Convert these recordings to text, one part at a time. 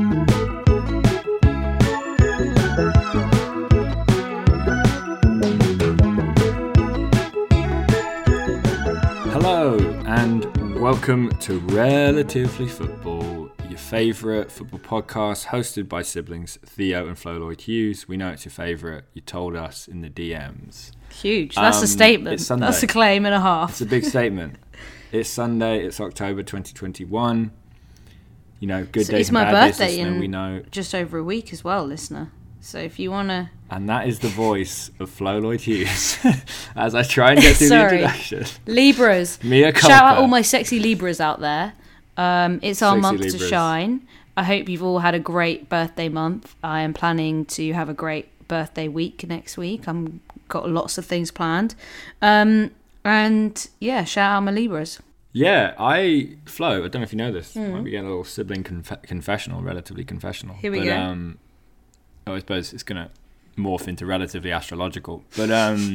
Hello and welcome to Relatively Football, your favourite football podcast hosted by siblings Theo and Flo Lloyd-Hughes. We know it's your favourite. You told us in the DMs. Huge. That's a statement. It's Sunday. That's a claim and a half. It's a big statement. It's Sunday. It's October 2021. You know, good days and bad days, listener, we know. Just over a week as well, listener. So if you want to... And that is the voice of Flo Lloyd-Hughes as I try and get through the introduction. Libras. Mea culpa. Shout out all my sexy Libras out there. It's our month Libras. to shine. I hope you've all had a great birthday month. I am planning to have a great birthday week next week. I've got lots of things planned. And yeah, shout out my Libras. Yeah, Flo, I don't know if you know this. Might be getting a little sibling confessional, relatively confessional. Here we go. I suppose it's going to morph into relatively astrological. But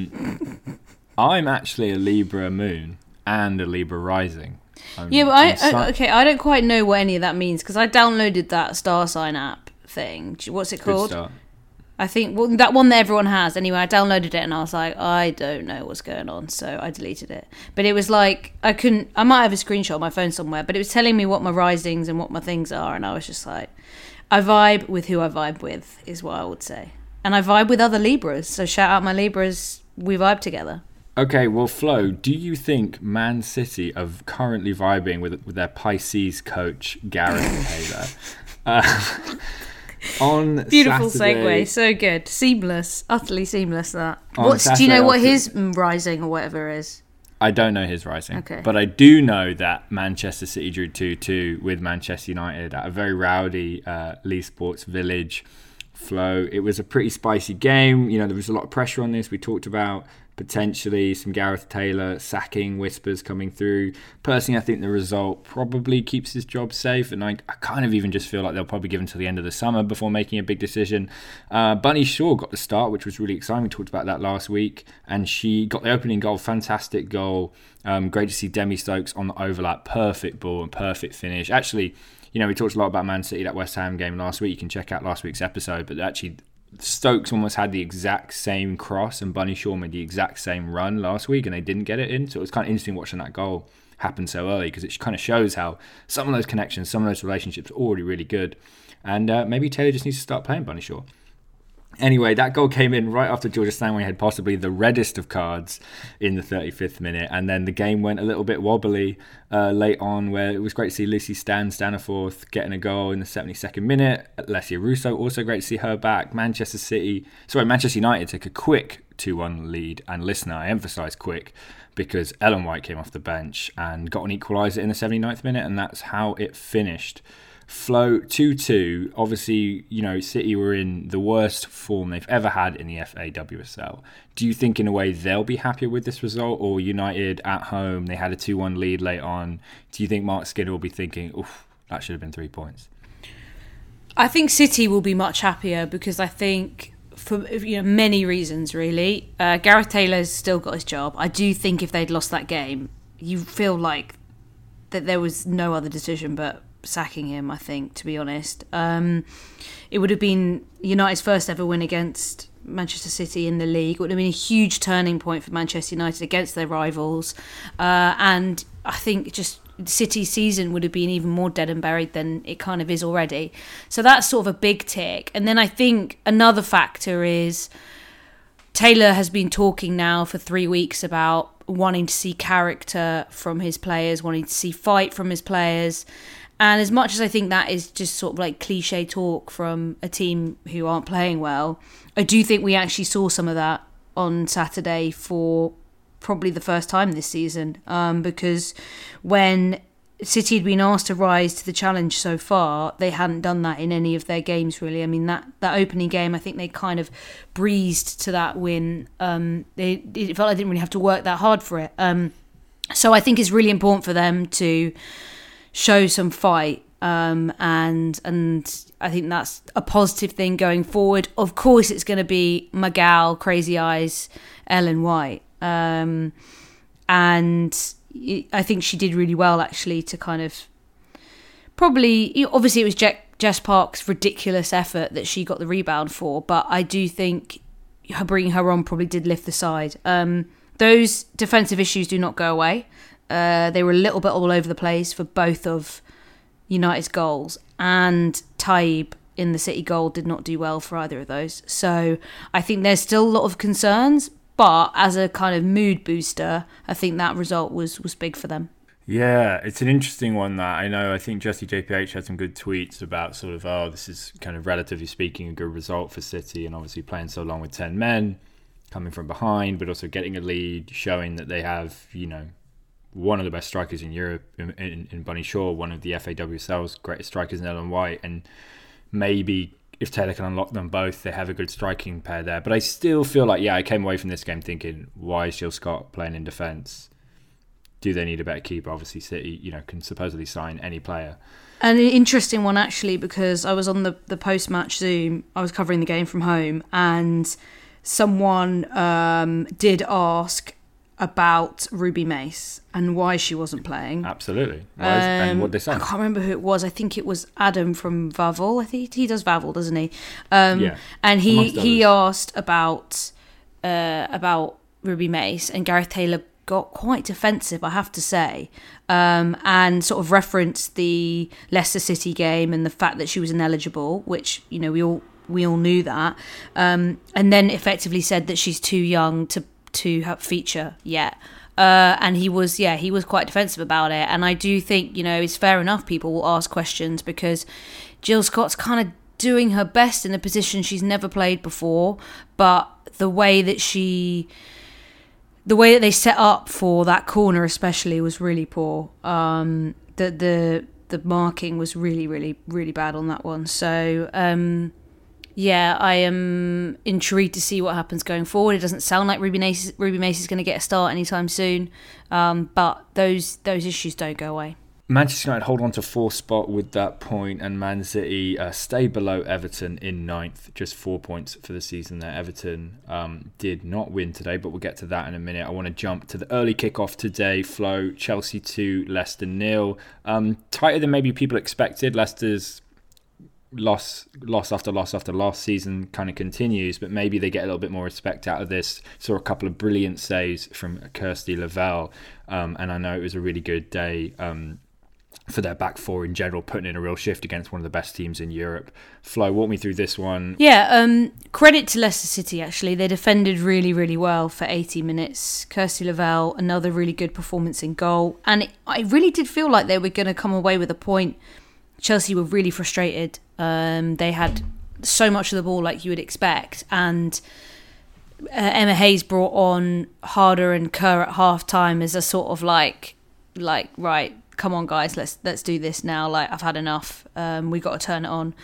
I'm actually a Libra moon and a Libra rising. But I don't quite know what any of that means because I downloaded that star sign app thing. What's it called? Good start. I think that one that everyone has. Anyway, I downloaded it and I was like, I don't know what's going on, so I deleted it. But it was like I might have a screenshot on my phone somewhere, but it was telling me what my risings and what my things are, and I was just like, I vibe with who I vibe with, is what I would say. And I vibe with other Libras, so shout out my Libras, we vibe together. Okay, well, Flo, do you think Man City are currently vibing with their Pisces coach, Gareth Taylor? Beautiful Saturday, segue, so good. Seamless, utterly seamless that. Saturday, do you know what his rising or whatever is? I don't know his rising, okay. But I do know that Manchester City drew 2-2 with Manchester United at a very rowdy Leigh Sports Village. Flo, it was a pretty spicy game. You know, there was a lot of pressure on this. We talked about potentially some Gareth Taylor sacking whispers coming through. Personally, I think the result probably keeps his job safe, and I kind of even just feel like they'll probably give him till the end of the summer before making a big decision. Bunny Shaw got the start, which was really exciting. We talked about that last week, and she got the opening goal. Fantastic goal. Great to see Demi Stokes on the overlap. Perfect ball and perfect finish. Actually, you know, we talked a lot about Man City, that West Ham game last week. You can check out last week's episode, but actually Stokes almost had the exact same cross and Bunny Shaw made the exact same run last week and they didn't get it in. So it was kind of interesting watching that goal happen so early because it kind of shows how some of those connections, some of those relationships are already really good. And maybe Taylor just needs to start playing Bunny Shaw. Anyway, that goal came in right after Georgia Stanway had possibly the reddest of cards in the 35th minute. And then the game went a little bit wobbly late on, where it was great to see Lucy Staniforth getting a goal in the 72nd minute. Alessia Russo, also great to see her back. Manchester United took a quick 2-1 lead. And listener, I emphasise quick, because Ellen White came off the bench and got an equaliser in the 79th minute. And that's how it finished. Flo 2-2. Obviously, you know, City were in the worst form they've ever had in the FA WSL. Do you think in a way they'll be happier with this result, or United at home, they had a 2-1 lead late on? Do you think Mark Skinner will be thinking, oof, that should have been 3 points? I think City will be much happier because I think for many reasons really. Gareth Taylor's still got his job. I do think if they'd lost that game, you feel like that there was no other decision but sacking him, I think, to be honest. It would have been United's first ever win against Manchester City in the league. It would have been a huge turning point for Manchester United against their rivals. And I think just City's season would have been even more dead and buried than it kind of is already. So that's sort of a big tick. And then I think another factor is Taylor has been talking now for 3 weeks about wanting to see character from his players, wanting to see fight from his players. And as much as I think that is just sort of like cliche talk from a team who aren't playing well, I do think we actually saw some of that on Saturday for probably the first time this season. Because when City had been asked to rise to the challenge so far, they hadn't done that in any of their games, really. I mean, that opening game, I think they kind of breezed to that win. It felt like they didn't really have to work that hard for it. So I think it's really important for them to show some fight, and I think that's a positive thing going forward. Of course, it's going to be my gal, Crazy Eyes, Ellen White, and I think she did really well actually to kind of probably. Obviously, it was Jess Park's ridiculous effort that she got the rebound for, but I do think bringing her on probably did lift the side. Those defensive issues do not go away. They were a little bit all over the place for both of United's goals, and Taib in the City goal did not do well for either of those. So I think there's still a lot of concerns, but as a kind of mood booster, I think that result was big for them. Yeah, it's an interesting one that I think Jessie JPH had some good tweets about sort of, this is kind of relatively speaking a good result for City, and obviously playing so long with 10 men, coming from behind, but also getting a lead, showing that they have, one of the best strikers in Europe in Bunny Shaw, one of the FAWSL's greatest strikers in Ellen White, and maybe if Taylor can unlock them both, they have a good striking pair there. But I still feel like, I came away from this game thinking, why is Jill Scott playing in defence? Do they need a better keeper? Obviously, City, can supposedly sign any player. And an interesting one, actually, because I was on the post-match Zoom. I was covering the game from home, and someone did ask about Ruby Mace and why she wasn't playing. Absolutely. And what they say? I can't remember who it was. I think it was Adam from Vavel. I think he does Vavel, doesn't he? Yeah. And he asked about Ruby Mace, and Gareth Taylor got quite defensive, I have to say, and sort of referenced the Leicester City game and the fact that she was ineligible, which we all knew that, and then effectively said that she's too young to have feature yet. And he was quite defensive about it, and I do think it's fair enough. People will ask questions because Jill Scott's kind of doing her best in a position she's never played before, but the way that they set up for that corner especially was really poor. The marking was really, really, really bad on that one. So, I am intrigued to see what happens going forward. It doesn't sound like Ruby Mace is going to get a start anytime soon, but those issues don't go away. Manchester United hold on to 4th spot with that point, and Man City stay below Everton in 9th, just 4 points for the season there. Everton did not win today, but we'll get to that in a minute. I want to jump to the early kickoff today. Flo, Chelsea 2, Leicester 0. Tighter than maybe people expected. Leicester's loss after loss after loss season kind of continues, but maybe they get a little bit more respect out of this. Saw a couple of brilliant saves from Kirsty Lavelle, and I know it was a really good day for their back four in general, putting in a real shift against one of the best teams in Europe. Flo, walk me through this one. Yeah, credit to Leicester City, actually. They defended really, really well for 80 minutes. Kirsty Lavelle, another really good performance in goal. And I really did feel like they were going to come away with a point. Chelsea were really frustrated. They had so much of the ball like you would expect. And Emma Hayes brought on Harder and Kerr at half-time as a sort of like right, come on guys, let's do this now. Like, I've had enough. We got to turn it on.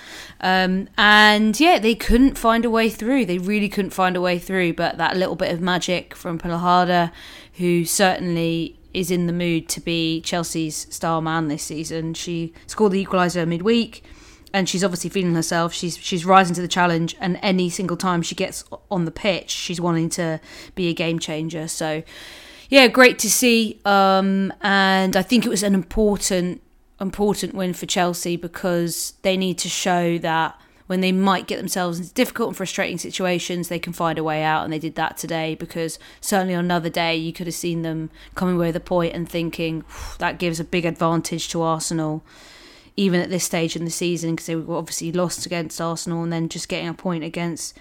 And yeah, they couldn't find a way through. They really couldn't find a way through. But that little bit of magic from Pilahada, who certainly is in the mood to be Chelsea's star man this season. She scored the equaliser midweek, and she's obviously feeling herself. She's rising to the challenge, and any single time she gets on the pitch, she's wanting to be a game changer. So yeah, great to see. And I think it was an important win for Chelsea, because they need to show that when they might get themselves into difficult and frustrating situations, they can find a way out, and they did that today, because certainly on another day you could have seen them coming away with a point and thinking that gives a big advantage to Arsenal, even at this stage in the season, because they were obviously lost against Arsenal, and then just getting a point against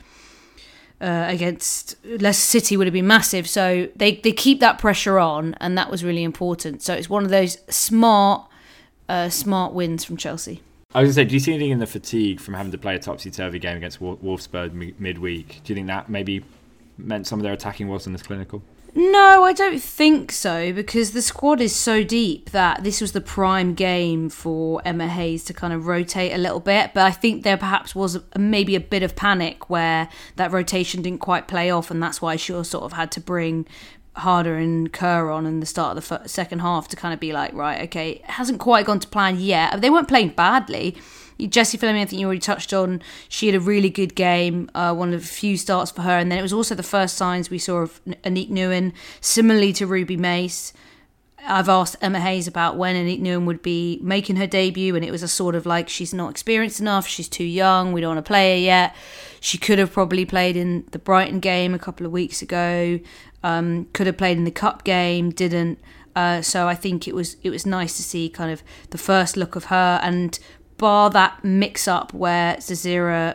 Leicester City would have been massive. So they keep that pressure on, and that was really important. So it's one of those smart wins from Chelsea. I was going to say, do you see anything in the fatigue from having to play a topsy-turvy game against Wolfsburg midweek? Do you think that maybe meant some of their attacking wasn't as clinical? No, I don't think so, because the squad is so deep that this was the prime game for Emma Hayes to kind of rotate a little bit. But I think there perhaps was maybe a bit of panic where that rotation didn't quite play off, and that's why she sort of had to bring Harder and Kerr on in the start of the second half to kind of be like, right, okay, it hasn't quite gone to plan yet. They weren't playing badly. Jessie Fleming, I think you already touched on, she had a really good game, one of the few starts for her, and then it was also the first signs we saw of Anique Nguyen, similarly to Ruby Mace. I've asked Emma Hayes about when Aniek Nguyen would be making her debut, and it was a sort of like, she's not experienced enough, she's too young, we don't want to play her yet. She could have probably played in the Brighton game a couple of weeks ago, could have played in the Cup game, didn't. So I think it was nice to see kind of the first look of her, and bar that mix-up where Zazira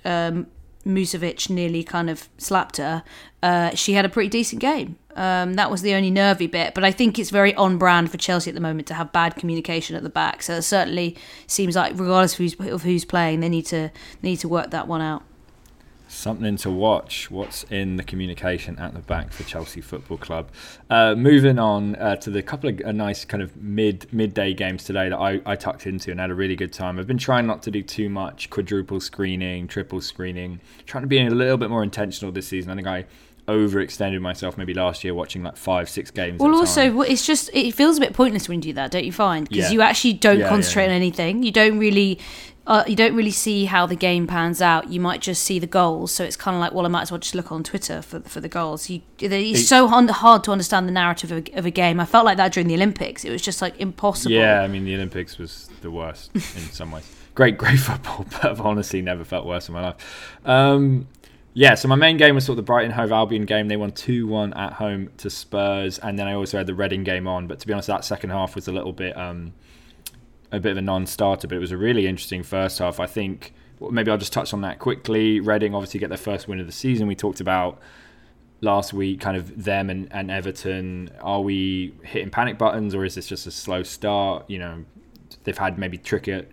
Musovic nearly kind of slapped her, she had a pretty decent game. That was the only nervy bit, but I think it's very on brand for Chelsea at the moment to have bad communication at the back. So it certainly seems like, regardless of who's playing, they need to work that one out. Something to watch. What's in the communication at the back for Chelsea Football Club? Moving on to the couple of nice kind of midday games today that I tucked into and had a really good time. I've been trying not to do too much quadruple screening, triple screening, trying to be a little bit more intentional this season. I think I overextended myself maybe last year watching like 5-6 games. Well, also it's just, it feels a bit pointless when you do that, don't you find? Because you actually don't concentrate on anything. You don't really see how the game pans out. You might just see the goals, so it's kind of like, well, I might as well just look on Twitter for the goals. It's so hard to understand the narrative of a game. I felt like that during the Olympics. It was just like impossible. Yeah, I mean the Olympics was the worst in some ways. Great football, but I've honestly never felt worse in my life. So my main game was sort of the Brighton Hove Albion game. They won 2-1 at home to Spurs, and then I also had the Reading game on. But to be honest, that second half was a little bit a bit of a non-starter, but it was a really interesting first half. I think maybe I'll just touch on that quickly. Reading obviously get their first win of the season. We talked about last week kind of them and Everton. Are we hitting panic buttons, or is this just a slow start? You know, they've had maybe trickier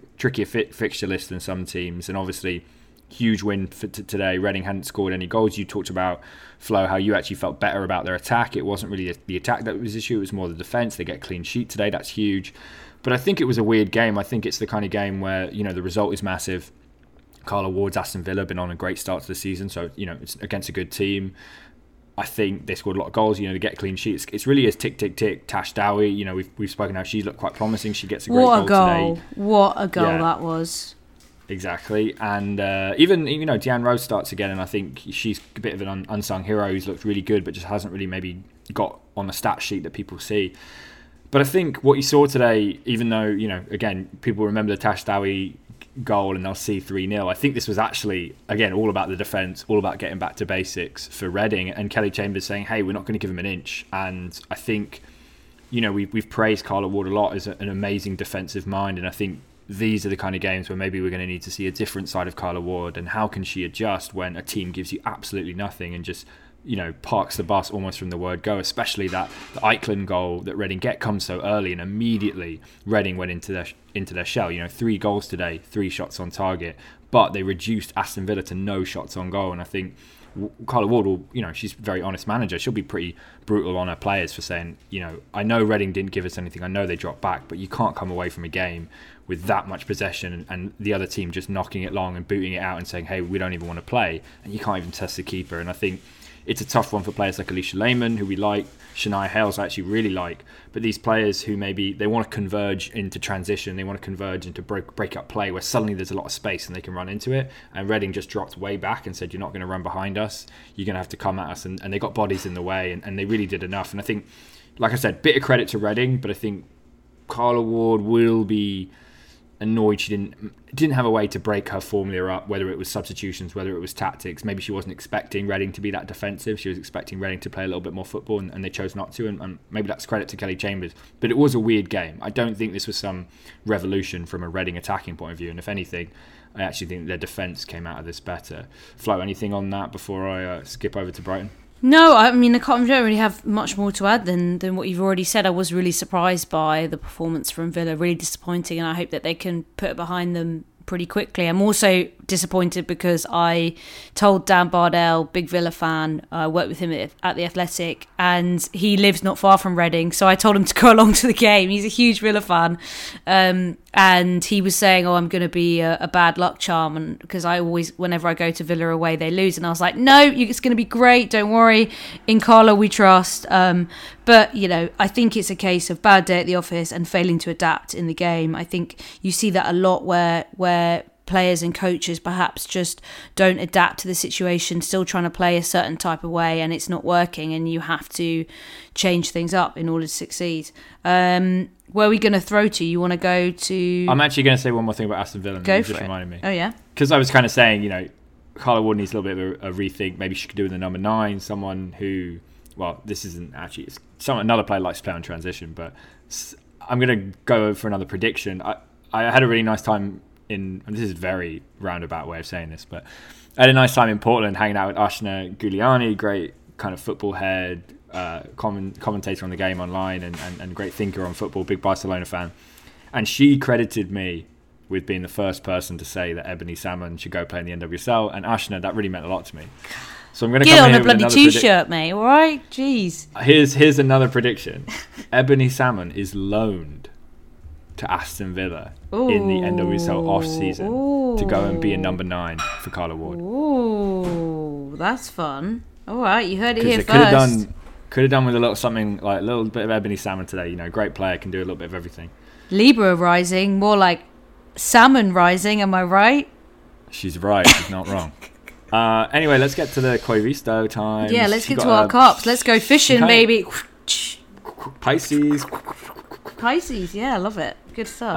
fixture list than some teams, and obviously huge win for today. Reading hadn't scored any goals. You talked about, Flo, how you actually felt better about their attack. It wasn't really the attack that was the issue, it was more the defence. They get a clean sheet today, that's huge. But I think it was a weird game. I think it's the kind of game where, you know, the result is massive. Carla Ward's Aston Villa have been on a great start to the season, so, you know, it's against a good team. I think they scored a lot of goals. You know, they get clean sheets. It's really is tick, tick, tick. Tash Dowie, you know, we've spoken how she's looked quite promising. She gets a great goal today. What a goal that was. Exactly. And even, you know, Deanne Rose starts again, and I think she's a bit of an unsung hero who's looked really good, but just hasn't really maybe got on the stat sheet that people see. But I think what you saw today, even though, you know, again, people remember the Tash Dowie goal and they'll see 3-0, I think this was actually, again, all about the defence, all about getting back to basics for Reading, and Kelly Chambers saying, hey, we're not going to give them an inch. And I think, you know, we've praised Carla Ward a lot as an amazing defensive mind, and I think these are the kind of games where maybe we're going to need to see a different side of Carla Ward, and how can she adjust when a team gives you absolutely nothing and just, you know, parks the bus almost from the word go, especially that the Eikeland goal that Reading get comes so early, and immediately Reading went into their shell. You know, 3 goals today, 3 shots on target, but they reduced Aston Villa to no shots on goal. And I think Carla Ward will, you know, she's a very honest manager. She'll be pretty brutal on her players for saying, you know, I know Reading didn't give us anything, I know they dropped back, but you can't come away from a game with that much possession and the other team just knocking it long and booting it out and saying, hey, we don't even want to play, and you can't even test the keeper. And I think it's a tough one for players like Alicia Lehmann, who we like, Shania Hales I actually really like, but these players who maybe they want to converge into transition, they want to converge into break up play where suddenly there's a lot of space and they can run into it, and Reading just dropped way back and said, you're not going to run behind us, you're going to have to come at us, and they got bodies in the way, and they really did enough. And I think, like I said, bit of credit to Reading, but I think Carla Ward will be annoyed she didn't have a way to break her formula up, whether it was substitutions, whether it was tactics. Maybe she wasn't expecting Reading to be that defensive. She was expecting Reading to play a little bit more football, and they chose not to, and maybe that's credit to Kelly Chambers. But it was a weird game. I don't think this was some revolution from a Reading attacking point of view, and if anything, I actually think their defence came out of this better. Flo, anything on that before I skip over to Brighton? No, I mean, I don't really have much more to add than what you've already said. I was really surprised by the performance from Villa, really disappointing, and I hope that they can put it behind them pretty quickly. I'm also disappointed because I told Dan Bardell, big Villa fan, I worked with him at The Athletic, and he lives not far from Reading, so I told him to go along to the game. He's a huge Villa fan, and he was saying, I'm going to be a bad luck charm, and because I always, whenever I go to Villa away, they lose, and I was like, no, it's going to be great, don't worry, in Carla we trust. But, you know, I think it's a case of bad day at the office and failing to adapt in the game. I think you see that a lot where players and coaches perhaps just don't adapt to the situation, still trying to play a certain type of way and it's not working, and you have to change things up in order to succeed. Where are we going to throw to? You want to go to... I'm actually going to say one more thing about Aston Villa. Go for just it. reminded me. Oh, yeah? Because I was kind of saying, Carla Ward needs a little bit of a rethink. Maybe she could do with the number 9, someone who... Well, this isn't actually... Another player likes to play on transition, but I'm going to go for another prediction. I had a really nice time and this is a very roundabout way of saying this, but I had a nice time in Portland hanging out with Ashna Giuliani, great kind of football head, commentator on the game online and great thinker on football, big Barcelona fan. And she credited me with being the first person to say that Ebony Salmon should go play in the NWSL. And Ashna, that really meant a lot to me. So I'm going to get come on here a bloody with t-shirt, mate. All right, jeez. Here's another prediction. Ebony Salmon is loaned to Aston Villa in the NWSL off season to go and be a number 9 for Carla Ward. Ooh, that's fun. All right, you heard it here first. Could have done with a little bit of Ebony Salmon today. Great player, can do a little bit of everything. Libra rising, more like salmon rising. Am I right? She's right. She's not wrong. Anyway, let's get to the Koivisto time. Yeah, let's get to our cups. Let's go fishing, baby. Pisces, yeah, I love it. Good stuff.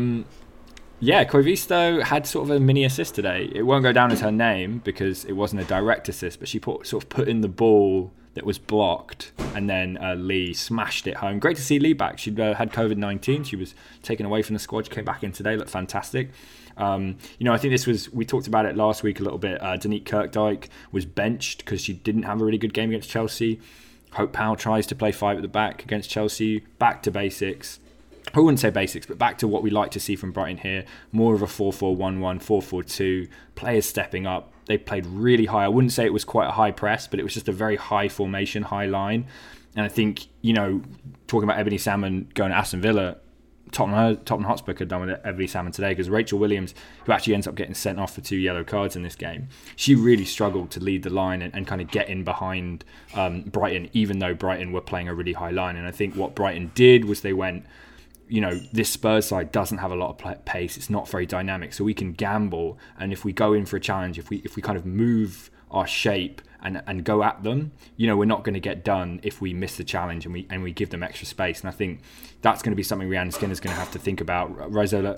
Koivisto had sort of a mini assist today. It won't go down as her name because it wasn't a direct assist, but she put in the ball that was blocked, and then Lee smashed it home. Great to see Lee back. She'd had COVID-19. She was taken away from the squad. She came back in today, looked fantastic. I think we talked about it last week a little bit. Danique Kirkdijk was benched because she didn't have a really good game against Chelsea. Hope Powell tries to play 5 at the back against Chelsea. Back to basics. I wouldn't say basics, but back to what we like to see from Brighton here. More of a 4-4-1-1, 4-4-2. Players stepping up. They played really high. I wouldn't say it was quite a high press, but it was just a very high formation, high line. And I think, talking about Ebony Salmon going to Aston Villa, Tottenham Hotspur could have done with Ebony Salmon today, because Rachel Williams, who actually ends up getting sent off for 2 yellow cards in this game, she really struggled to lead the line and kind of get in behind Brighton, even though Brighton were playing a really high line. And I think what Brighton did was they went, this Spurs side doesn't have a lot of pace. It's not very dynamic, so we can gamble. And if we go in for a challenge, if we kind of move our shape and go at them, we're not going to get done if we miss the challenge and we give them extra space. And I think that's going to be something Rhiannon Skinner's going to have to think about. Rosella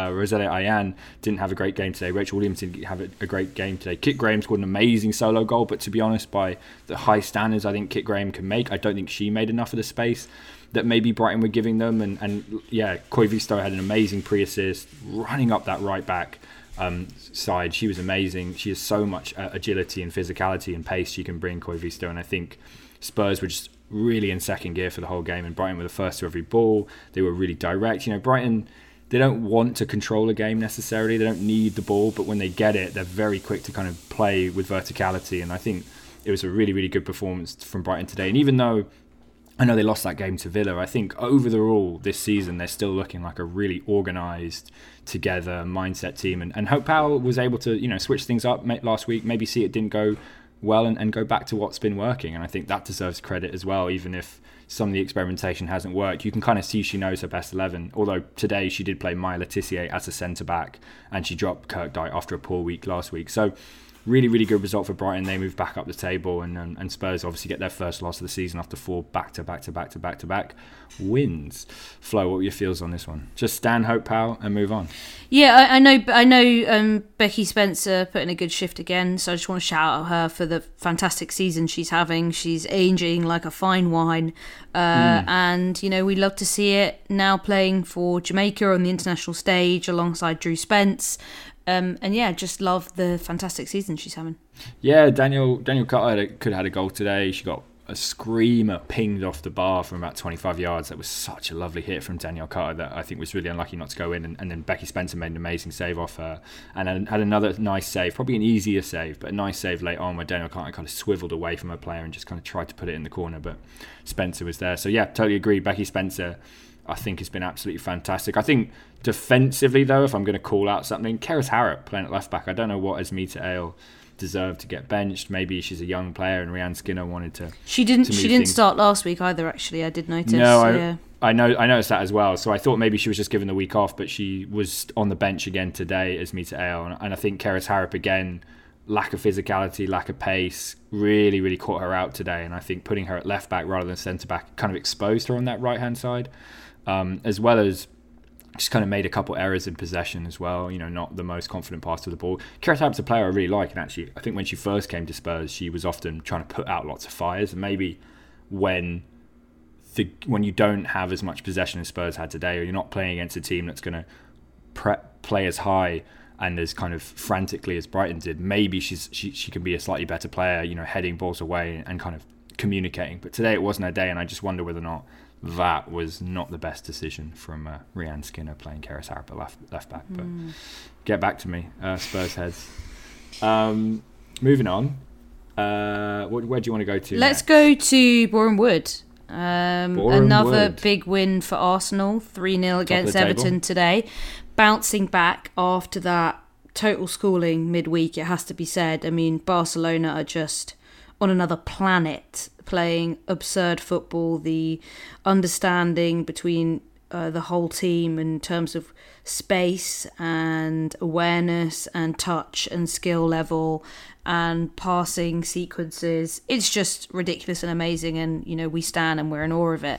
Ayan didn't have a great game today. Rachel Williams didn't have a great game today. Kit Graham scored an amazing solo goal, but to be honest, by the high standards I think Kit Graham can make, I don't think she made enough of the space that maybe Brighton were giving them. And Koivisto had an amazing pre-assist running up that right back side. She was amazing. She has so much agility and physicality and pace she can bring, Koivisto. And I think Spurs were just really in second gear for the whole game, and Brighton were the first to every ball. They were really direct. Brighton, they don't want to control a game necessarily. They don't need the ball, but when they get it, they're very quick to kind of play with verticality. And I think it was a really, really good performance from Brighton today. And even though I know they lost that game to Villa, I think overall this season they're still looking like a really organised, together mindset team. And Hope Powell was able to switch things up last week, maybe see it didn't go well and go back to what's been working. And I think that deserves credit as well, even if some of the experimentation hasn't worked. You can kind of see she knows her best 11, although today she did play Maya Letitia as a centre-back and she dropped Kirkdijk after a poor week last week. So really, really good result for Brighton. They move back up the table, and Spurs obviously get their first loss of the season after 4 back-to-back wins. Flo, what were your feels on this one? Just stand Hope Powell and move on. Yeah, I know. Becky Spencer put in a good shift again, so I just want to shout out her for the fantastic season she's having. She's aging like a fine wine, and we love to see it now playing for Jamaica on the international stage alongside Drew Spence. Just love the fantastic season she's having. Yeah, Daniel Cutter could have had a goal today. She got a screamer pinged off the bar from about 25 yards. That was such a lovely hit from Danielle Cutter that I think was really unlucky not to go in. And then Becky Spencer made an amazing save off her and had another nice save, probably an easier save, but a nice save late on where Danielle Cutter kind of swiveled away from her player and just kind of tried to put it in the corner, but Spencer was there. So yeah, totally agree. Becky Spencer, I think, has been absolutely fantastic. I think defensively, though, if I'm going to call out something, Keris Harrop playing at left back. I don't know what Asmita Ale deserved to get benched. Maybe she's a young player and Rianne Skinner wanted to. She didn't start last week either. Actually, I did notice. No, I noticed that as well. So I thought maybe she was just given the week off, but she was on the bench again today as Mita Ale, and I think Keris Harrop again. Lack of physicality, lack of pace, really, really caught her out today. And I think putting her at left back rather than centre back kind of exposed her on that right hand side, as well as just kind of made a couple errors in possession as well. Not the most confident pass of the ball. Keris Harrop's a player I really like, and actually, I think when she first came to Spurs, she was often trying to put out lots of fires. And maybe when you don't have as much possession as Spurs had today, or you're not playing against a team that's going to play as high and as kind of frantically as Brighton did, maybe she can be a slightly better player, heading balls away and kind of communicating. But today it wasn't her day, and I just wonder whether or not that was not the best decision from Rianne Skinner playing Keris Harrop at left back. But get back to me, Spurs heads. Moving on, where do you want to go to? Let's go to Boreham Wood. Another big win for Arsenal, 3-0 against Everton today. Bouncing back after that total schooling midweek, it has to be said. I mean, Barcelona are just on another planet, playing absurd football. The understanding between the whole team in terms of space and awareness and touch and skill level and passing sequences, it's just ridiculous and amazing, and we stand and we're in awe of it.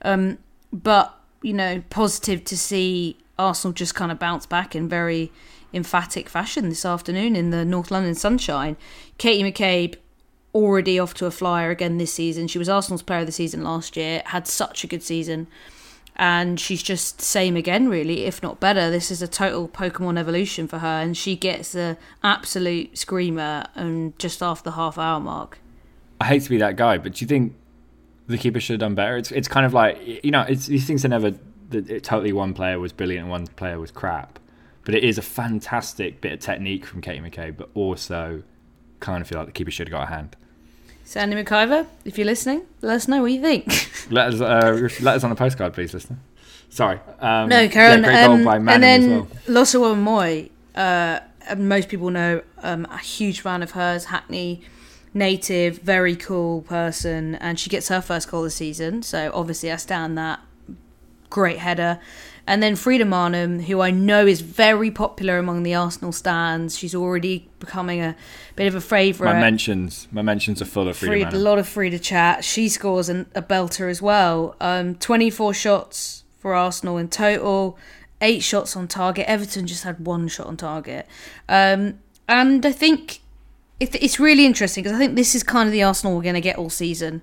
But positive to see Arsenal just kind of bounce back in very emphatic fashion this afternoon in the North London sunshine. Katie McCabe already off to a flyer again this season. She was Arsenal's player of the season last year, had such a good season, and she's just same again really, if not better. This is a total Pokemon evolution for her, and she gets the absolute screamer and just after the half-hour mark. I hate to be that guy, but do you think the keeper should have done better? It's kind of like, these things are never totally one player was brilliant and one player was crap, but it is a fantastic bit of technique from Katie McCabe, but also kind of feel like the keeper should have got a hand. Sandy McIver, if you're listening, let us know what you think. let us on a postcard, please, listener. Sorry. No, Karen. Great goal by Manning and then as well. Losawa Moy, most people know, a huge fan of hers, Hackney native, very cool person, and she gets her first goal this season, so obviously I stand that. Great header. And then Frida Marnham, who I know is very popular among the Arsenal stands. She's already becoming a bit of a favourite. My mentions are full of Frida Marnham. A lot of Frida chat. She scores a belter as well. 24 shots for Arsenal in total, 8 shots on target. Everton just had 1 shot on target. And I think it's really interesting because I think this is kind of the Arsenal we're going to get all season.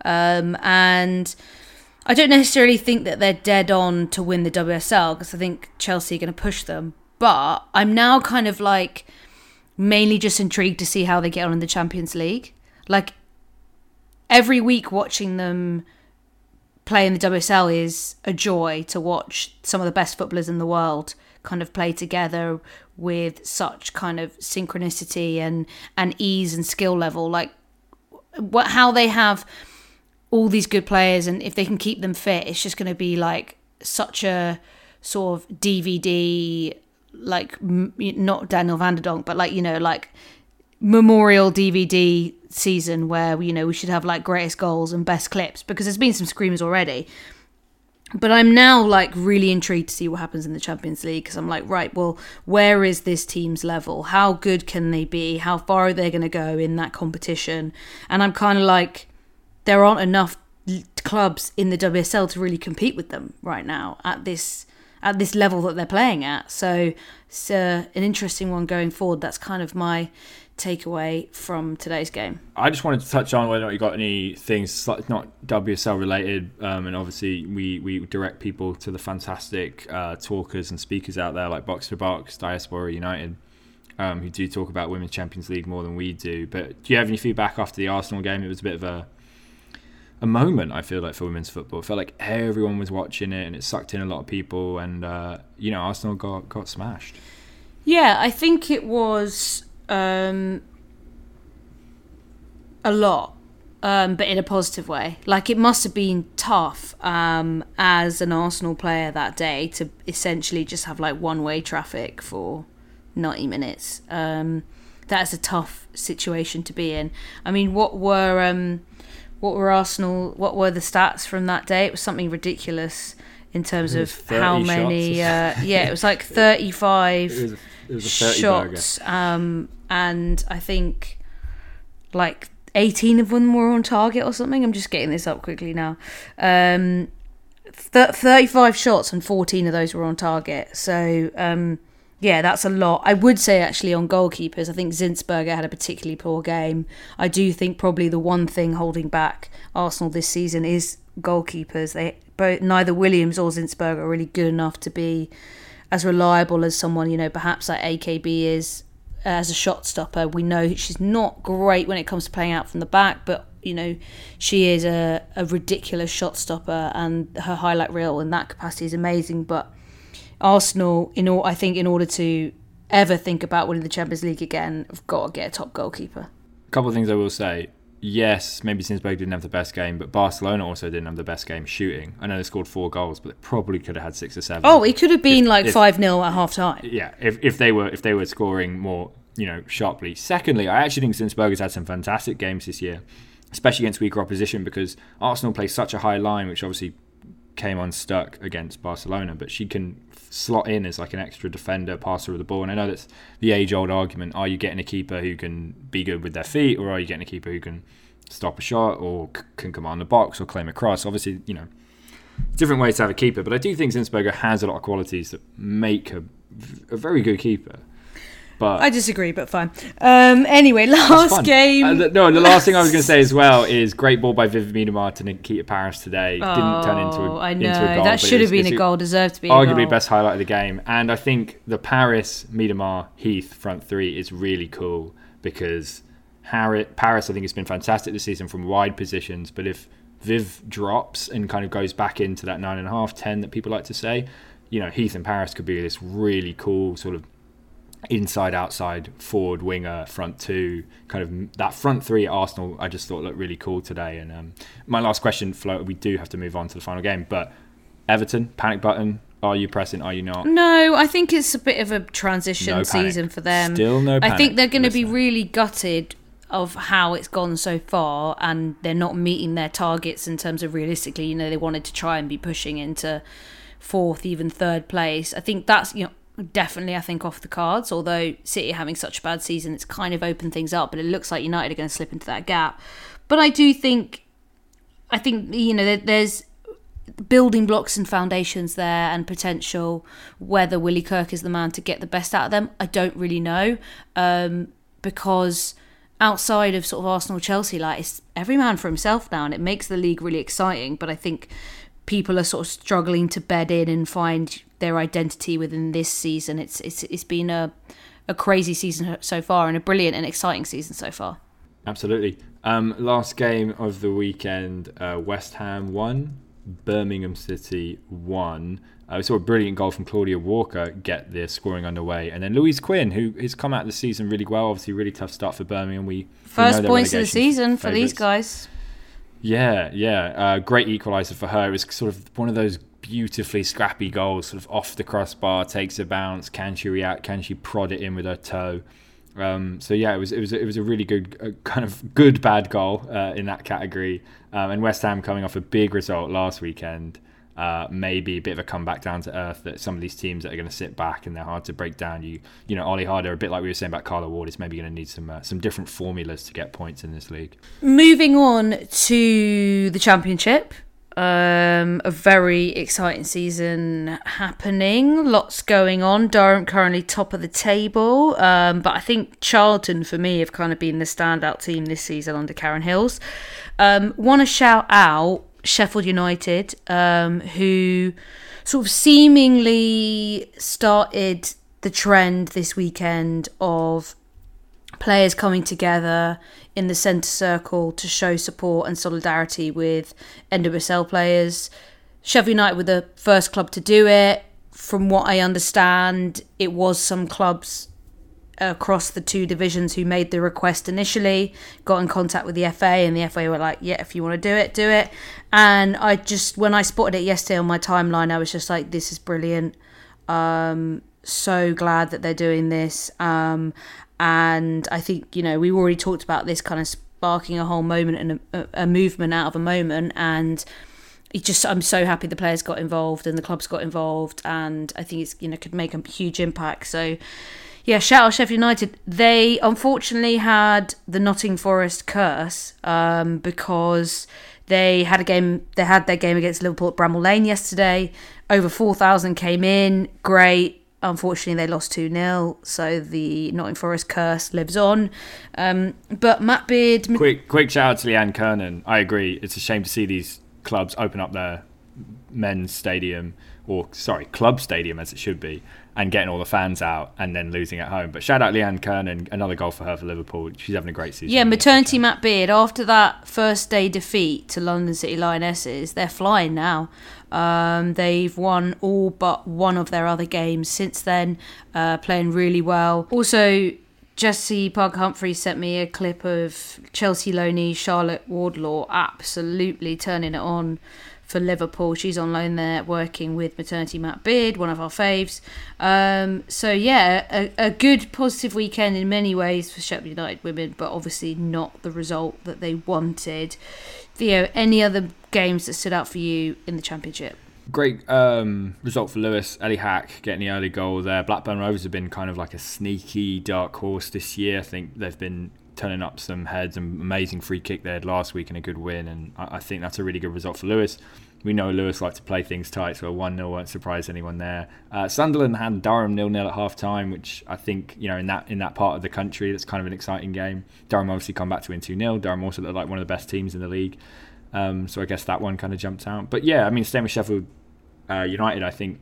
And I don't necessarily think that they're dead on to win the WSL because I think Chelsea are going to push them. But I'm now kind of like mainly just intrigued to see how they get on in the Champions League. Like every week watching them play in the WSL is a joy to watch some of the best footballers in the world kind of play together with such kind of synchronicity and ease and skill level. Like how they have all these good players, and if they can keep them fit, it's just going to be like such a sort of DVD, like not Daniel van der Donk, but like like memorial DVD season where we should have like greatest goals and best clips, because there's been some screamers already. But I'm now like really intrigued to see what happens in the Champions League, because I'm like, right, well, where is this team's level? How good can they be? How far are they going to go in that competition? And I'm kind of like, there aren't enough clubs in the WSL to really compete with them right now at this level that they're playing at. So it's an interesting one going forward. That's kind of my takeaway from today's game. I just wanted to touch on whether or not you got any things not WSL related, and obviously we direct people to the fantastic talkers and speakers out there like Box to Box, Diaspora United, who do talk about Women's Champions League more than we do. But do you have any feedback after the Arsenal game? It was a bit of a moment, I feel like, for women's football. It felt like everyone was watching it and it sucked in a lot of people, and Arsenal got smashed. Yeah, I think it was a lot, but in a positive way. Like, it must have been tough as an Arsenal player that day to essentially just have like one-way traffic for 90 minutes. that is a tough situation to be in. I mean, what were Arsenal? What were the stats from that day? It was something ridiculous in terms of how many. It was like 35 it was a 30 shots, and I think like 18 of them were on target or something. I'm just getting this up quickly now. 35 shots and 14 of those were on target. So, that's a lot. I would say actually on goalkeepers, I think Zinsberger had a particularly poor game. I do think probably the one thing holding back Arsenal this season is goalkeepers. Neither Williams or Zinsberger are really good enough to be as reliable as someone, perhaps like AKB is as a shot stopper. We know she's not great when it comes to playing out from the back, but she is a ridiculous shot stopper, and her highlight reel in that capacity is amazing. But Arsenal, I think in order to ever think about winning the Champions League again, have got to get a top goalkeeper. A couple of things I will say. Yes, maybe Zinsberg didn't have the best game, but Barcelona also didn't have the best game shooting. I know they scored 4 goals, but they probably could have had 6 or 7. Oh, it could have been 5-0 at half time. Yeah, if they were scoring more, sharply. Secondly, I actually think Zinsberger's had some fantastic games this year, especially against weaker opposition, because Arsenal play such a high line, which obviously came unstuck against Barcelona, but she can slot in as like an extra defender, passer of the ball. And I know that's the age-old argument: are you getting a keeper who can be good with their feet, or are you getting a keeper who can stop a shot, or can command the box, or claim a cross? Obviously, different ways to have a keeper, but I do think Zinsberger has a lot of qualities that make her a very good keeper. But I disagree, but fine. Anyway, last game. The last thing I was going to say as well is great ball by Viv Miedema to Nikita Parris today. Didn't turn into a goal. That should have been a goal, deserved to be arguably a goal. Best highlight of the game. And I think the Parris, Miedema, Heath front three is really cool, because Parris, I think, has been fantastic this season from wide positions. But if Viv drops and kind of goes back into that 9.5, 10 that people like to say, Heath and Parris could be this really cool sort of inside-outside forward winger front two, kind of that front three at Arsenal. I just thought looked really cool today. And my last question, Flo, we do have to move on to the final game, but Everton, panic button. Are you pressing? Are you not? No, I think it's a bit of a transition season for them. Still no panic. I think they're going to be really gutted of how it's gone so far, and they're not meeting their targets in terms of realistically, they wanted to try and be pushing into 4th, even 3rd place. I think that's, definitely, I think, off the cards. Although City having such a bad season, it's kind of opened things up, but it looks like United are going to slip into that gap. But I think there's building blocks and foundations there and potential. Whether Willie Kirk is the man to get the best out of them, I don't really know, because outside of sort of Arsenal, Chelsea, it's every man for himself now, and it makes the league really exciting. But I think people are sort of struggling to bed in and find their identity within this season. It's been a crazy season so far, and a brilliant and exciting season so far. Absolutely. Last game of the weekend, West Ham 1, Birmingham City 1. We saw a brilliant goal from Claudia Walker get the scoring underway, and then Louise Quinn, who has come out of the season really well. Obviously, really tough start for Birmingham. First points of the season for these guys. Yeah. Great equaliser for her. It was sort of one of those beautifully scrappy goals, sort of off the crossbar, takes a bounce. Can she react? Can she prod it in with her toe? It was a really good kind of good bad goal in that category. And West Ham coming off a big result last weekend, maybe a bit of a comeback down to earth. That some of these teams that are going to sit back and they're hard to break down. Ollie Harder, a bit like we were saying about Carla Ward, is maybe going to need some different formulas to get points in this league. Moving on to the Championship. A very exciting season happening, lots going on. Durham currently top of the table, but I think Charlton for me have kind of been the standout team this season under Karen Hills. Want to shout out Sheffield United, who sort of seemingly started the trend this weekend of players coming together in the centre circle to show support and solidarity with NWSL players. Sheffield United were the first club to do it. From what I understand, it was some clubs across the 2 divisions who made the request initially, got in contact with the FA, and the FA were like, yeah, if you want to do it, do it. And when I spotted it yesterday on my timeline, I was just like, this is brilliant. so glad that they're doing this. And I think, we already talked about this kind of sparking a whole moment and a movement out of a moment. And I'm so happy the players got involved and the clubs got involved. And I think it's, could make a huge impact. So, yeah, shout out Sheffield United. They unfortunately had the Nottingham Forest curse because they had their game against Liverpool at Bramall Lane yesterday. Over 4,000 came in. Great. Unfortunately, they lost 2-0, so the Nottingham Forest curse lives on. But Matt Beard... Quick shout out to Leanne Kernan. I agree. It's a shame to see these clubs open up their men's stadium, club stadium as it should be, and getting all the fans out and then losing at home. But shout out Leanne Kernan, another goal for her for Liverpool. She's having a great season. Yeah, maternity Matt Beard. After that first day defeat to London City Lionesses, they're flying now. They've won all but one of their other games since then, playing really well. Also, Jesse Parker-Humphrey sent me a clip of Chelsea loanee Charlotte Wardlaw absolutely turning it on for Liverpool. She's on loan there working with maternity Matt Beard, one of our faves. So yeah, a good positive weekend in many ways for Sheffield United women, but obviously not the result that they wanted. Theo, any other games that stood out for you in the Championship? Great result for Lewis. Ellie Hack getting the early goal there. Blackburn Rovers have been kind of like a sneaky dark horse this year. I think they've been turning up some heads, and amazing free kick they had last week and a good win, and I think that's a really good result for Lewis. We know Lewis like to play things tight, so a 1-0 won't surprise anyone there. Sunderland had Durham 0-0 at half time, which I think, in that part of the country, that's kind of an exciting game. Durham obviously come back to win 2-0. Durham also look like one of the best teams in the league, so I guess that one kind of jumped out. But yeah, I mean, staying with Sheffield United, I think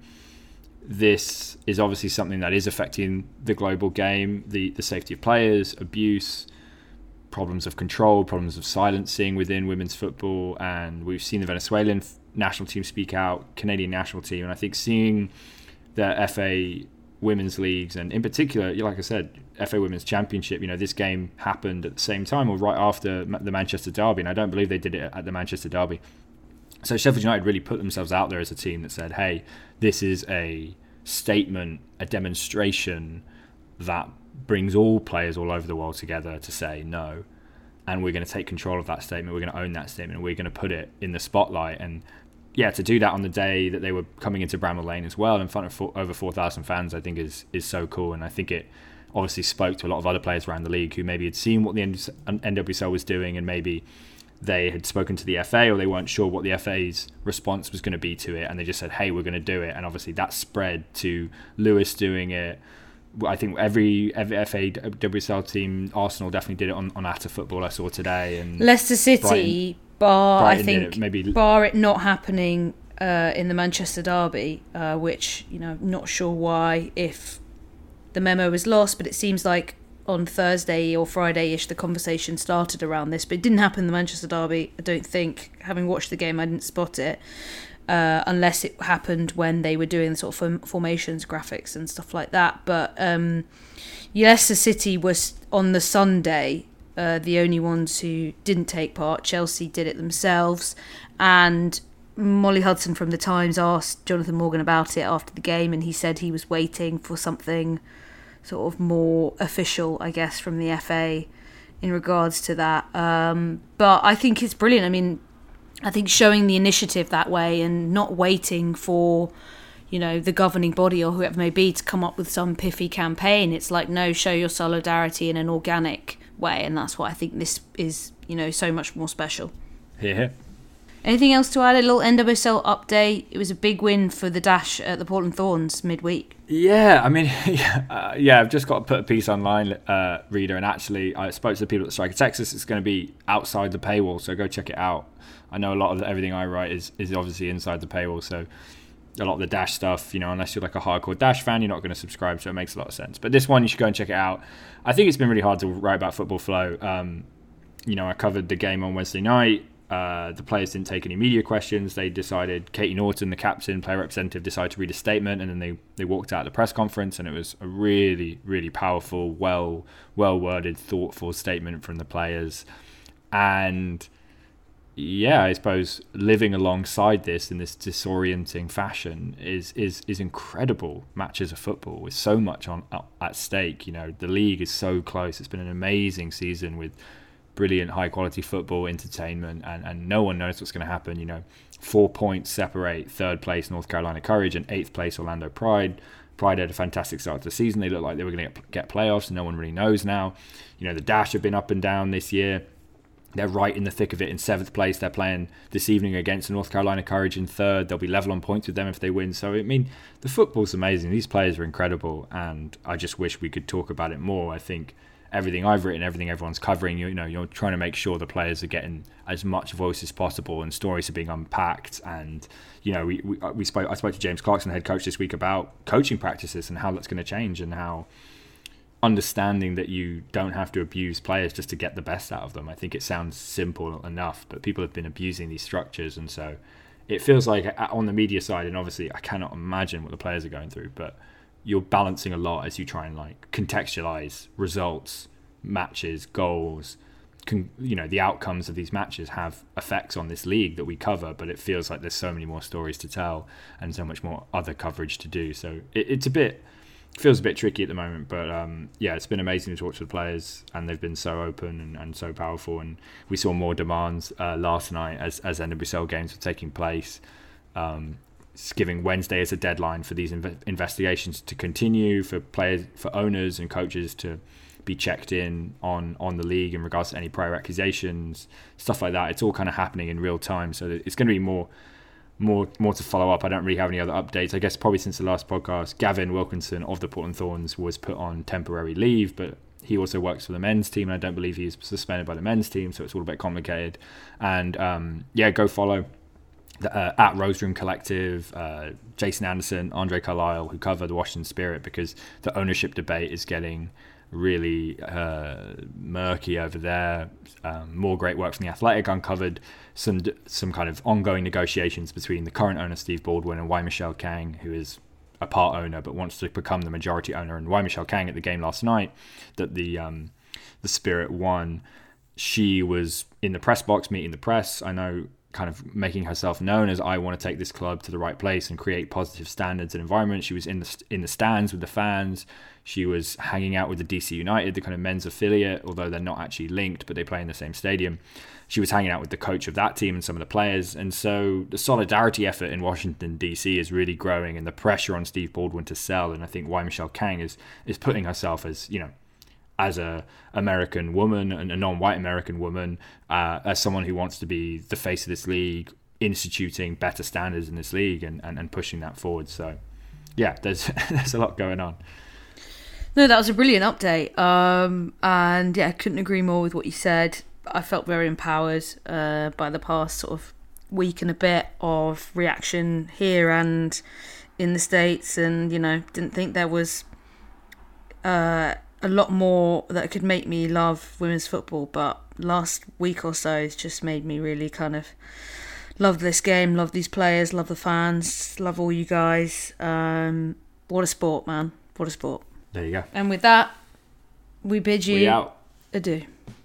this is obviously something that is affecting the global game, the safety of players, abuse, problems of control, problems of silencing within women's football, and we've seen the Venezuelan national team speak out, Canadian national team, and I think seeing the FA women's leagues, and in particular, like I said, FA Women's Championship, this game happened at the same time or right after the Manchester Derby, and I don't believe they did it at the Manchester Derby. So Sheffield United really put themselves out there as a team that said, hey, this is a statement, a demonstration that brings all players all over the world together to say no, and we're going to take control of that statement, we're going to own that statement, and we're going to put it in the spotlight. And yeah, to do that on the day that they were coming into Bramall Lane as well in front of over 4,000 fans, I think is so cool. And I think it obviously spoke to a lot of other players around the league who maybe had seen what the NWSL was doing, and maybe they had spoken to the FA, or they weren't sure what the FA's response was going to be to it, and they just said, hey, we're going to do it. And obviously that spread to Lewis doing it. I think every FA WSL team, Arsenal definitely did it on Atta Football I saw today, and Leicester City, Brighton bar it not happening in the Manchester Derby, which not sure why, if the memo was lost, but it seems like on Thursday or Friday-ish the conversation started around this, but it didn't happen in the Manchester Derby. I don't think, having watched the game, I didn't spot it. Unless it happened when they were doing sort of formations, graphics and stuff like that. But Leicester City was on the Sunday the only ones who didn't take part. Chelsea did it themselves, and Molly Hudson from The Times asked Jonathan Morgan about it after the game, and he said he was waiting for something sort of more official, I guess, from the FA in regards to that. But I think it's brilliant. I mean, I think showing the initiative that way and not waiting for, the governing body or whoever it may be to come up with some piffy campaign. It's like, no, show your solidarity in an organic way. And that's why I think this is, so much more special. Here. Anything else to add? A little NWSL update. It was a big win for the Dash at the Portland Thorns midweek. Yeah, I mean, I've just got to put a piece online, reader, and actually I spoke to the people at Striker Texas. It's going to be outside the paywall, so go check it out. I know a lot of everything I write is obviously inside the paywall, so a lot of the Dash stuff, unless you're like a hardcore Dash fan, you're not going to subscribe, so it makes a lot of sense. But this one, you should go and check it out. I think it's been really hard to write about Football Flow. I covered the game on Wednesday night. The players didn't take any media questions. They decided, Katie Norton, the captain, player representative, decided to read a statement, and then they walked out of the press conference, and it was a really, really powerful, well-worded, thoughtful statement from the players. And yeah, I suppose living alongside this in this disorienting fashion is incredible matches of football with so much on at stake. You know, the league is so close. It's been an amazing season with brilliant high quality football entertainment, and no one knows what's going to happen. You know, 4 points separate third place North Carolina Courage and eighth place Orlando Pride. Pride had a fantastic start to the season. They looked like they were going to get playoffs. No one really knows now. You know, the Dash have been up and down this year. They're right in the thick of it in seventh place. They're playing this evening against North Carolina Courage in third. They'll be level on points with them if they win. So, I mean, the football's amazing. These players are incredible, and I just wish we could talk about it more. I think everything I've written, everything everyone's covering, you know, you're trying to make sure the players are getting as much voice as possible and stories are being unpacked. And, you know, I spoke to James Clarkson, head coach, this week about coaching practices and how that's going to change, and how understanding that you don't have to abuse players just to get the best out of them. I think it sounds simple enough, but people have been abusing these structures, and so it feels like on the media side, and obviously I cannot imagine what the players are going through, but you're balancing a lot as you try and like contextualize results, matches, goals. You know, the outcomes of these matches have effects on this league that we cover, but it feels like there's so many more stories to tell and so much more other coverage to do. So it's feels a bit tricky at the moment, but yeah, it's been amazing to talk to the players, and they've been so open and so powerful. And we saw more demands last night as NWSL games were taking place, giving Wednesday as a deadline for these investigations to continue, for players, for owners and coaches to be checked in on the league in regards to any prior accusations, stuff like that. It's all kind of happening in real time, so it's going to be more to follow up. I don't really have any other updates. I guess probably since the last podcast, Gavin Wilkinson of the Portland Thorns was put on temporary leave, but he also works for the men's team, and I don't believe he's suspended by the men's team, so it's all a bit complicated. And yeah, go follow at Rose Room Collective, Jason Anderson, Andre Carlisle, who cover the Washington Spirit, because the ownership debate is getting really murky over there. More great work from The Athletic uncovered some kind of ongoing negotiations between the current owner Steve Baldwin and Y. Michelle Kang, who is a part owner but wants to become the majority owner. And Y. Michelle Kang, at the game last night that the Spirit won, she was in the press box meeting the press. I know, kind of making herself known as, I want to take this club to the right place and create positive standards and environment. She was in the stands with the fans. She was hanging out with the DC United, the kind of men's affiliate, although they're not actually linked, but they play in the same stadium. She was hanging out with the coach of that team and some of the players. And so the solidarity effort in Washington, DC is really growing, and the pressure on Steve Baldwin to sell. And I think Y. Michelle Kang is putting herself as, you know, as a American woman and a non-white American woman, as someone who wants to be the face of this league, instituting better standards in this league and pushing that forward. So yeah, there's a lot going on. No, that was a brilliant update. And yeah, I couldn't agree more with what you said. I felt very empowered by the past sort of week and a bit of reaction here and in the States, and, you know, didn't think there was a lot more that could make me love women's football, but last week or so it's just made me really kind of love this game, love these players, love the fans, love all you guys. What a sport, man. What a sport. There you go. And with that, we bid you We out. adieu.